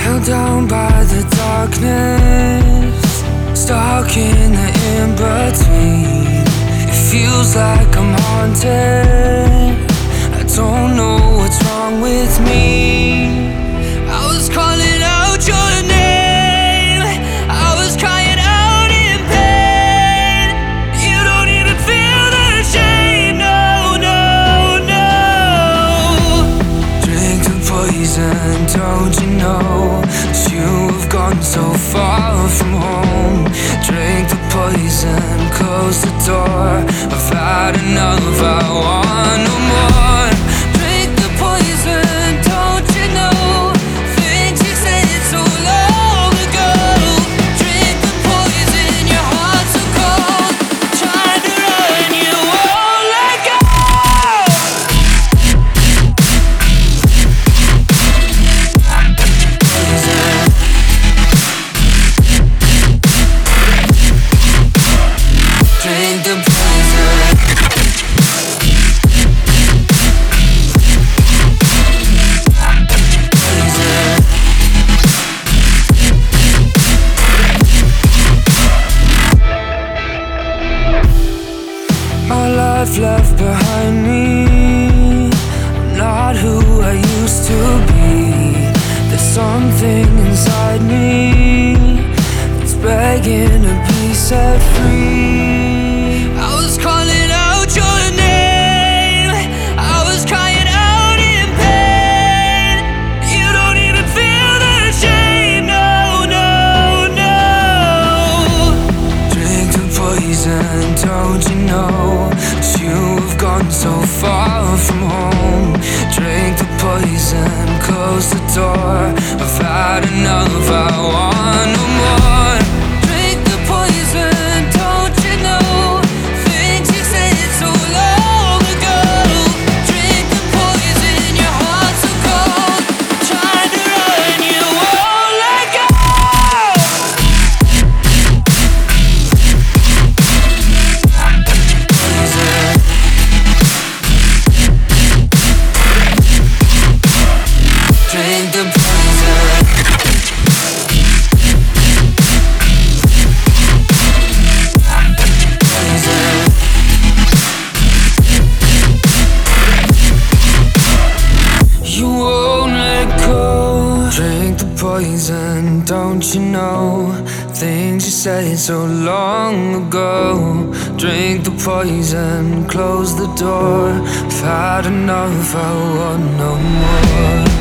held down by the darkness, stuck in the in-between. It feels like I'm haunted. I don't know what's wrong with me. I was calling out your name, I was crying out in pain. You don't even feel the shame, no, no, no. Drink the poison, don't you know that you have gone so far from home? Drink the poison, close the door. I've had enough, I want no more. Drink the poison, don't you know things you said so long ago? Drink the poison, your heart's so cold, trying to run, you won't let go. Drink the poison. My life left behind me, I'm not who I used to be. There's something inside me that's begging to be set free. I was calling out your name, I was crying out in pain. You don't even feel the shame, no, no, no. Drink the poison, don't you know that you have gone so far from home? Drink the poison, close the door. I've had enough, I want no more. Drink the poison, don't you know things you said so long ago? Drink the poison, your heart's so cold, trying to run, you won't let go. Drink the poison. You won't let go. Drink the poison, don't you know things you said so long ago? Drink the poison, close the door. I've had enough, I want no more.